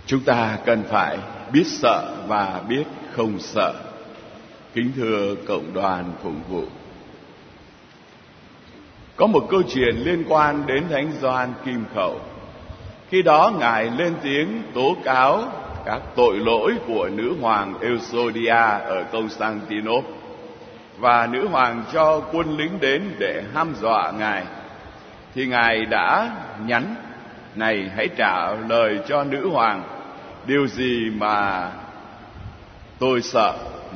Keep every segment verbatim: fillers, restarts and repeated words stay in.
Chúng ta cần phải biết sợ và biết không sợ. Kính thưa cộng đoàn phụng vụ, có một câu chuyện liên quan đến Thánh Gioan Kim Khẩu. Khi đó Ngài lên tiếng tố cáo các tội lỗi của nữ hoàng Eusodia ở Constantinople, và nữ hoàng cho quân lính đến để hăm dọa Ngài. Thì Ngài đã nhắn: này, hãy trả lời cho nữ hoàng, điều gì mà tôi sợ?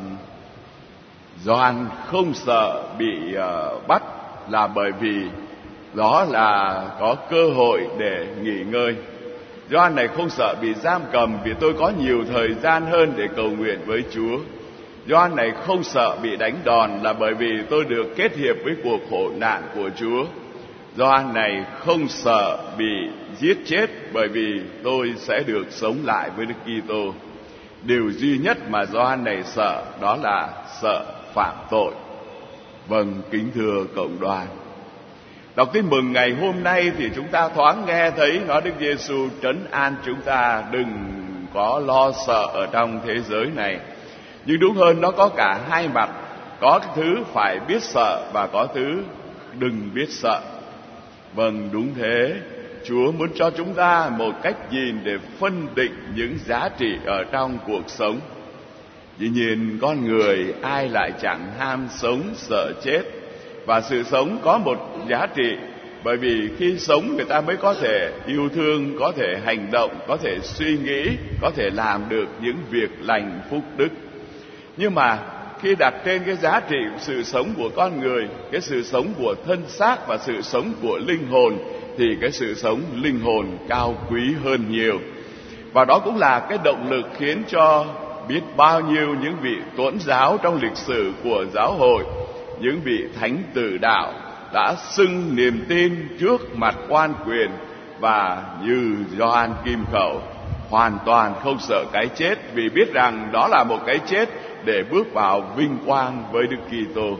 Gioan không sợ bị uh, bắt là bởi vì đó là có cơ hội để nghỉ ngơi. Gioan này không sợ bị giam cầm vì tôi có nhiều thời gian hơn để cầu nguyện với Chúa. Gioan này không sợ bị đánh đòn là bởi vì tôi được kết hiệp với cuộc khổ nạn của Chúa. Gioan này không sợ bị giết chết bởi vì tôi sẽ được sống lại với Đức Kitô. Điều duy nhất mà Gioan này sợ đó là sợ phạm tội. Vâng, kính thưa cộng đoàn, đọc tin mừng ngày hôm nay thì chúng ta thoáng nghe thấy nói Đức Giêsu trấn an chúng ta đừng có lo sợ ở trong thế giới này. Nhưng đúng hơn, nó có cả hai mặt. Có cái thứ phải biết sợ và có thứ đừng biết sợ. Vâng, đúng thế. Chúa muốn cho chúng ta một cách nhìn để phân định những giá trị ở trong cuộc sống. Dĩ nhiên con người ai lại chẳng ham sống sợ chết. Và sự sống có một giá trị, bởi vì khi sống người ta mới có thể yêu thương, có thể hành động, có thể suy nghĩ, có thể làm được những việc lành phúc đức. Nhưng mà khi đặt trên cái giá trị sự sống của con người, cái sự sống của thân xác và sự sống của linh hồn, thì cái sự sống linh hồn cao quý hơn nhiều. Và đó cũng là cái động lực khiến cho biết bao nhiêu những vị tuẫn giáo trong lịch sử của giáo hội, những vị thánh tử đạo đã xưng niềm tin trước mặt quan quyền, và như Gioan Kim Khẩu hoàn toàn không sợ cái chết, vì biết rằng đó là một cái chết để bước vào vinh quang với Đức Kitô.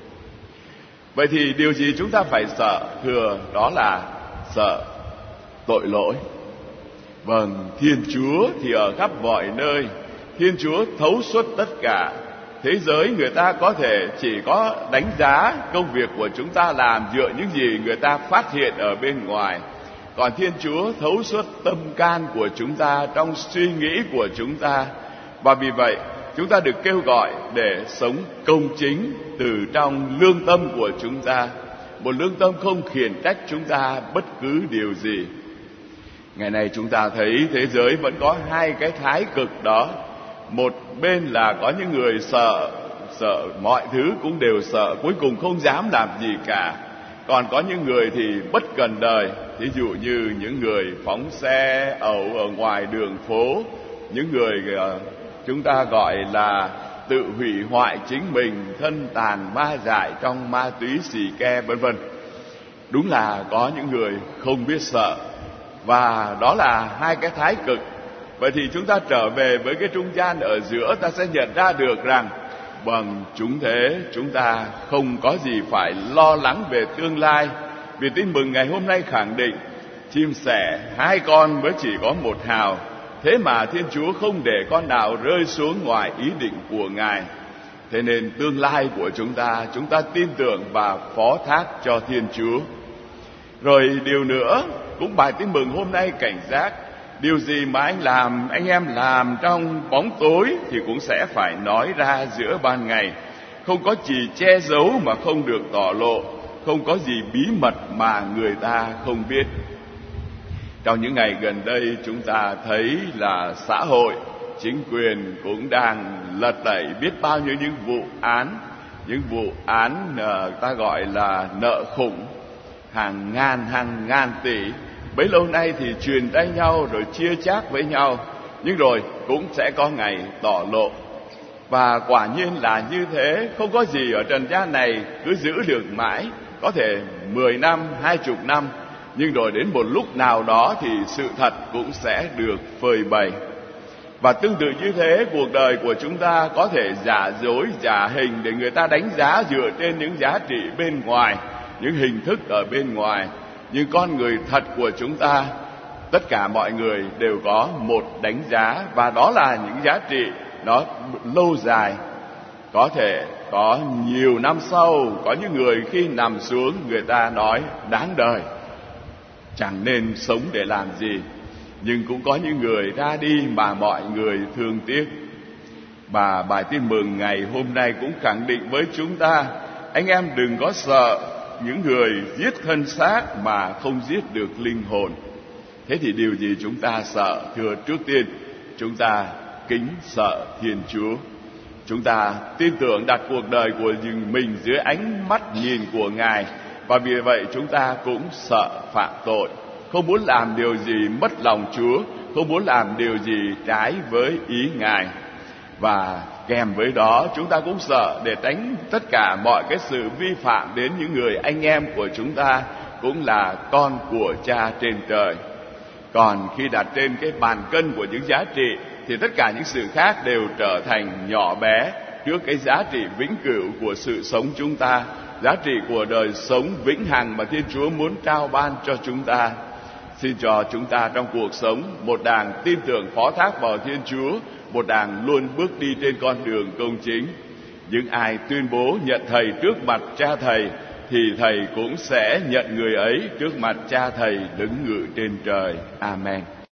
Vậy thì điều gì chúng ta phải sợ? Thưa, đó là sợ tội lỗi. Vâng, Thiên Chúa thì ở khắp mọi nơi. Thiên Chúa thấu suốt tất cả. Thế giới người ta có thể chỉ có đánh giá công việc của chúng ta làm dựa những gì người ta phát hiện ở bên ngoài. Còn Thiên Chúa thấu suốt tâm can của chúng ta, trong suy nghĩ của chúng ta. Và vì vậy chúng ta được kêu gọi để sống công chính từ trong lương tâm của chúng ta. Một lương tâm không khiển trách chúng ta bất cứ điều gì. Ngày nay chúng ta thấy thế giới vẫn có hai cái thái cực đó. Một bên là có những người sợ, sợ mọi thứ cũng đều sợ, cuối cùng không dám làm gì cả. Còn có những người thì bất cần đời, thí dụ như những người phóng xe ẩu ở ngoài đường phố, những người chúng ta gọi là tự hủy hoại chính mình, thân tàn ma dại trong ma túy xì ke vân vân. Đúng là có những người không biết sợ, và đó là hai cái thái cực. Vậy thì chúng ta trở về với cái trung gian ở giữa, ta sẽ nhận ra được rằng bằng chúng thế chúng ta không có gì phải lo lắng về tương lai. Vì tin mừng ngày hôm nay khẳng định chim sẻ hai con mới chỉ có một hào, thế mà Thiên Chúa không để con nào rơi xuống ngoài ý định của Ngài. Thế nên tương lai của chúng ta, chúng ta tin tưởng và phó thác cho Thiên Chúa. Rồi điều nữa, cũng bài tin mừng hôm nay cảnh giác, điều gì mà anh làm, anh em làm trong bóng tối thì cũng sẽ phải nói ra giữa ban ngày. Không có gì che giấu mà không được tỏ lộ, không có gì bí mật mà người ta không biết. Trong những ngày gần đây chúng ta thấy là xã hội, chính quyền cũng đang lật đẩy biết bao nhiêu những vụ án, những vụ án uh, ta gọi là nợ khủng, hàng ngàn hàng ngàn tỷ. Bấy lâu nay thì truyền tay nhau rồi chia chác với nhau, nhưng rồi cũng sẽ có ngày tỏ lộ. Và quả nhiên là như thế, không có gì ở trần gian này cứ giữ được mãi, có thể mười năm, hai chục năm, nhưng rồi đến một lúc nào đó thì sự thật cũng sẽ được phơi bày. Và tương tự như thế, cuộc đời của chúng ta có thể giả dối, giả hình để người ta đánh giá dựa trên những giá trị bên ngoài, những hình thức ở bên ngoài. Nhưng con người thật của chúng ta tất cả mọi người đều có một đánh giá, và đó là những giá trị nó lâu dài. Có thể có nhiều năm sau, có những người khi nằm xuống người ta nói đáng đời, chẳng nên sống để làm gì. Nhưng cũng có những người ra đi mà mọi người thương tiếc. Và bài tin mừng ngày hôm nay cũng khẳng định với chúng ta, anh em đừng có sợ những người giết thân xác mà không giết được linh hồn. Thế thì điều gì chúng ta sợ? Thưa, trước tiên chúng ta kính sợ Thiên Chúa. Chúng ta tin tưởng đặt cuộc đời của mình dưới ánh mắt nhìn của Ngài, và vì vậy chúng ta cũng sợ phạm tội, không muốn làm điều gì mất lòng Chúa, không muốn làm điều gì trái với ý Ngài. Và kèm với đó chúng ta cũng sợ để tránh tất cả mọi cái sự vi phạm đến những người anh em của chúng ta cũng là con của Cha trên trời. Còn khi đặt trên cái bàn cân của những giá trị thì tất cả những sự khác đều trở thành nhỏ bé trước cái giá trị vĩnh cửu của sự sống chúng ta, giá trị của đời sống vĩnh hằng mà Thiên Chúa muốn trao ban cho chúng ta. Xin cho chúng ta trong cuộc sống một đàng tin tưởng phó thác vào Thiên Chúa, một đàng luôn bước đi trên con đường công chính. Những ai tuyên bố nhận Thầy trước mặt Cha Thầy thì Thầy cũng sẽ nhận người ấy trước mặt Cha Thầy đứng ngự trên trời. Amen.